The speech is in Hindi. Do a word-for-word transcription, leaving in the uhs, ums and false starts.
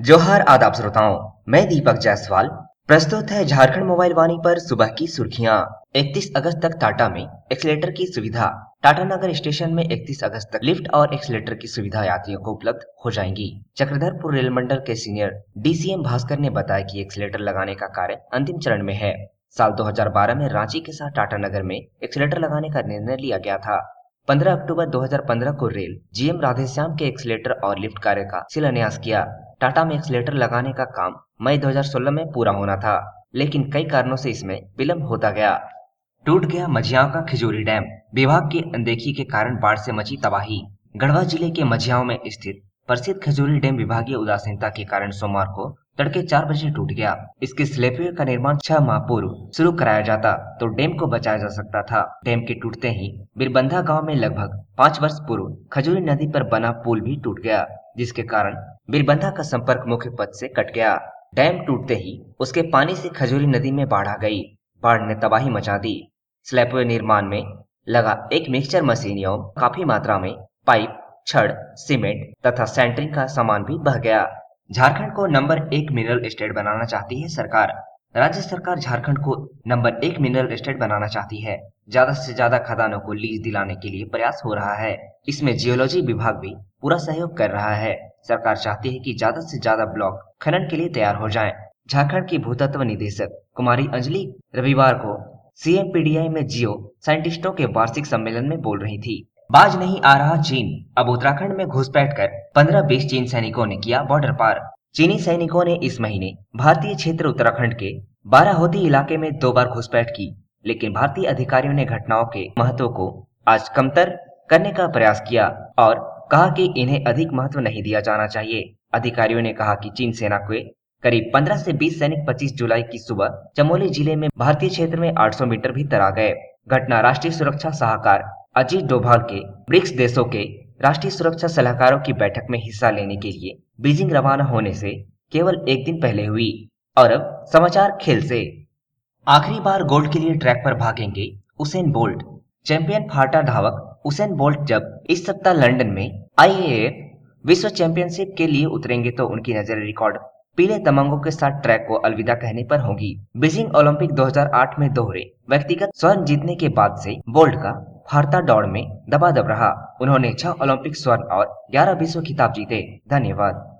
जोहार आदाब श्रोताओं, मैं दीपक जायसवाल। प्रस्तुत है झारखंड मोबाइल वाणी पर सुबह की सुर्खियां। इकतीस अगस्त तक टाटा में एक्सीलेटर की सुविधा। टाटा नगर स्टेशन में इकतीस अगस्त तक लिफ्ट और एक्सीलेटर की सुविधा यात्रियों को उपलब्ध हो जाएंगी। चक्रधरपुर रेल मंडल के सीनियर डीसीएम भास्कर ने बताया कि एक्सीलेटर लगाने का कार्य अंतिम चरण में है। साल दो हज़ार बारह में रांची के साथ टाटा नगर में एक्सीलेटर लगाने का निर्णय लिया गया था। पंद्रह अक्टूबर दो हज़ार पंद्रह को रेल जीएम राधेश्याम के एक्सीलेटर और लिफ्ट कार्य का शिलान्यास किया। टाटा में एक्सीलेटर लगाने का काम मई दो हज़ार सोलह में पूरा होना था, लेकिन कई कारणों से इसमें विलंब होता गया। टूट गया मझियाओं का खिजूरी डैम। विभाग की अनदेखी के कारण बाढ़ से मची तबाही। गढ़वा जिले के मझियाओं में स्थित प्रसिद्ध खजूरी डैम विभागीय उदासीनता के कारण सोमवार को तड़के चार बजे टूट गया। इसके स्लेपवे का निर्माण छह माह पूर्व शुरू कराया जाता तो डैम को बचाया जा सकता था। डैम के टूटते ही बिरबंधा गांव में लगभग पाँच वर्ष पूर्व खजूरी नदी पर बना पुल भी टूट गया, जिसके कारण बिरबंधा का संपर्क मुख्य पथ से कट गया। डैम टूटते ही उसके पानी से खजूरी नदी में बाढ़ आ गई। बाढ़ ने तबाही मचा दी। स्लैबवे निर्माण में लगा एक मिक्सचर मशीन एवं काफी मात्रा में पाइप, छड़, सीमेंट तथा सेंटरिंग का सामान भी बह गया। झारखंड को नंबर एक मिनरल स्टेट बनाना चाहती है सरकार। राज्य सरकार झारखंड को नंबर एक मिनरल स्टेट बनाना चाहती है। ज्यादा से ज्यादा खदानों को लीज दिलाने के लिए प्रयास हो रहा है। इसमें जियोलॉजी विभाग भी पूरा सहयोग कर रहा है। सरकार चाहती है कि ज्यादा से ज्यादा ब्लॉक खनन के लिए तैयार हो जाएं। झारखंड की भूतत्व निदेशक कुमारी अंजलि रविवार को सीएमपीडीआई में जियो साइंटिस्टों के वार्षिक सम्मेलन में बोल रही थी। बाज नहीं आ रहा चीन। अब उत्तराखंड में घुसपैठ कर पंद्रह बीस चीन सैनिकों ने किया बॉर्डर पार। चीनी सैनिकों ने इस महीने भारतीय क्षेत्र उत्तराखंड के बाराहोती इलाके में दो बार घुसपैठ की, लेकिन भारतीय अधिकारियों ने घटनाओं के महत्व को आज कमतर करने का प्रयास किया और कहा कि इन्हें अधिक महत्व नहीं दिया जाना चाहिए। अधिकारियों ने कहा कि चीन सेना के करीब पंद्रह से बीस सैनिक पच्चीस जुलाई की सुबह चमोली जिले में भारतीय क्षेत्र में आठ सौ मीटर भीतर आ गए। घटना राष्ट्रीय सुरक्षा सलाहकार अजीत डोभाल के ब्रिक्स देशों के राष्ट्रीय सुरक्षा सलाहकारों की बैठक में हिस्सा लेने के लिए बीजिंग रवाना होने से केवल एक दिन पहले हुई। और अब समाचार खेल से। आखिरी बार गोल्ड के लिए ट्रैक पर भागेंगे उसेन बोल्ट। चैंपियन फाटा धावक उसेन बोल्ट जब इस सप्ताह लंदन में आईएएफ विश्व चैंपियनशिप के लिए उतरेंगे तो उनकी नजर रिकॉर्ड पीले तमंगों के साथ ट्रैक को अलविदा कहने पर होगी। बीजिंग ओलंपिक दो हज़ार आठ में दोहरे व्यक्तिगत स्वर्ण जीतने के बाद से बोल्ट का भारता दौड़ में दबादब रहा। उन्होंने छह ओलंपिक स्वर्ण और ग्यारह विश्व खिताब जीते। धन्यवाद।